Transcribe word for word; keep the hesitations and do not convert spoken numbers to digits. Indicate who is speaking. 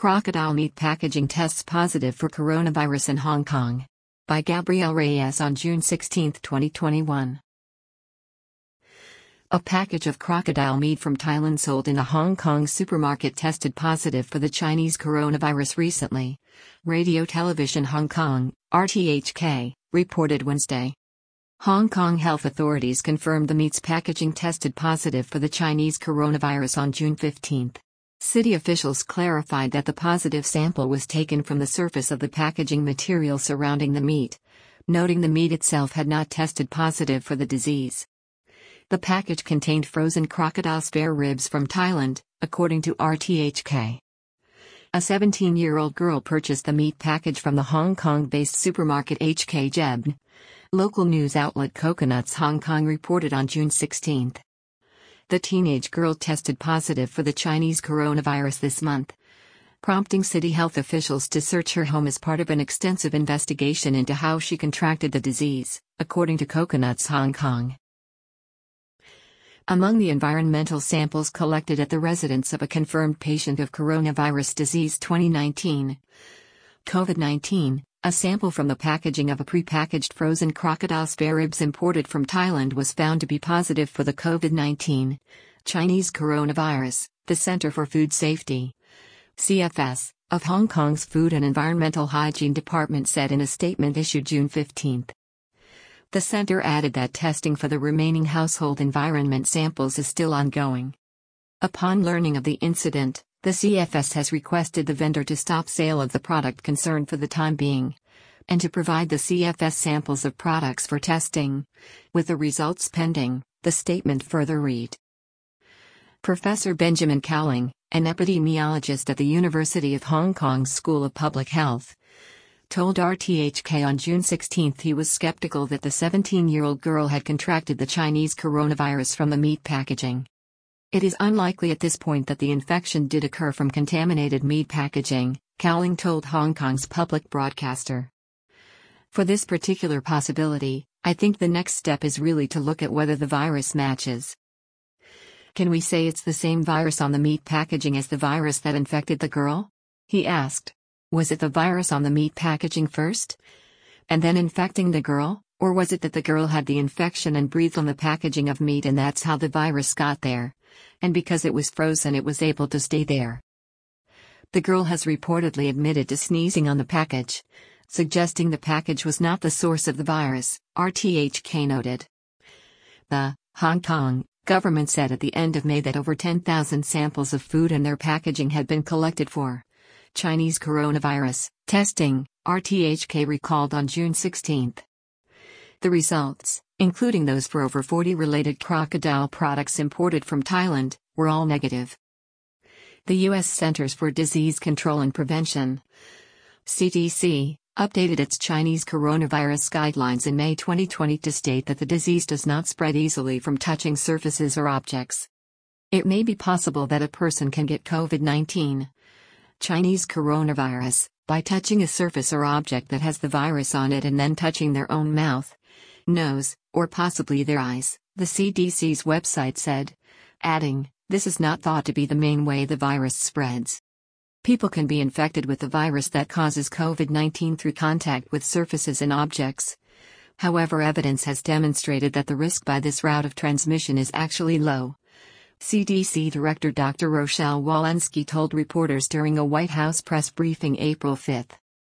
Speaker 1: Crocodile meat packaging tests positive for coronavirus in Hong Kong. By Gabrielle Reyes on June sixteenth, twenty twenty-one. A package of crocodile meat from Thailand sold in a Hong Kong supermarket tested positive for the Chinese coronavirus recently. Radio Television Hong Kong, R T H K, reported Wednesday. Hong Kong health authorities confirmed the meat's packaging tested positive for the Chinese coronavirus on June fifteenth. City officials clarified that the positive sample was taken from the surface of the packaging material surrounding the meat, noting the meat itself had not tested positive for the disease. The package contained frozen crocodile spare ribs from Thailand, according to R T H K. A seventeen-year-old girl purchased the meat package from the Hong Kong-based supermarket H K Jebn. Local news outlet Coconuts Hong Kong reported on June sixteenth. The teenage girl tested positive for the Chinese coronavirus this month, prompting city health officials to search her home as part of an extensive investigation into how she contracted the disease, according to Coconuts Hong Kong. Among the environmental samples collected at the residence of a confirmed patient of coronavirus disease twenty nineteen COVID nineteen, a sample from the packaging of a prepackaged frozen crocodile spare ribs imported from Thailand was found to be positive for the COVID nineteen Chinese coronavirus, the Center for Food Safety, C F S, of Hong Kong's Food and Environmental Hygiene Department said in a statement issued June fifteenth. The center added that testing for the remaining household environment samples is still ongoing. Upon learning of the incident, the C F S has requested the vendor to stop sale of the product concerned for the time being, and to provide the C F S samples of products for testing, with the results pending, the statement further read. Professor Benjamin Cowling, an epidemiologist at the University of Hong Kong's School of Public Health, told R T H K on June sixteenth he was skeptical that the seventeen-year-old girl had contracted the Chinese coronavirus from the meat packaging. It is unlikely at this point that the infection did occur from contaminated meat packaging, Cowling told Hong Kong's public broadcaster. For this particular possibility, I think the next step is really to look at whether the virus matches. Can we say it's the same virus on the meat packaging as the virus that infected the girl? He asked. Was it the virus on the meat packaging first, and then infecting the girl, or was it that the girl had the infection and breathed on the packaging of meat and that's how the virus got there, and because it was frozen it was able to stay there? The girl has reportedly admitted to sneezing on the package, suggesting the package was not the source of the virus, R T H K noted. The Hong Kong government said at the end of May that over ten thousand samples of food and their packaging had been collected for Chinese coronavirus testing, R T H K recalled on June sixteenth. The results, including those for over forty related crocodile products imported from Thailand, were all negative. The U S Centers for Disease Control and Prevention, C D C, updated its Chinese coronavirus guidelines in May twenty twenty to state that the disease does not spread easily from touching surfaces or objects. It may be possible that a person can get COVID nineteen Chinese coronavirus by touching a surface or object that has the virus on it and then touching their own mouth, nose, or possibly their eyes, the C D C's website said, adding, this is not thought to be the main way the virus spreads. People can be infected with the virus that causes COVID nineteen through contact with surfaces and objects. However, evidence has demonstrated that the risk by this route of transmission is actually low. C D C Director Doctor Rochelle Walensky told reporters during a White House press briefing April fifth.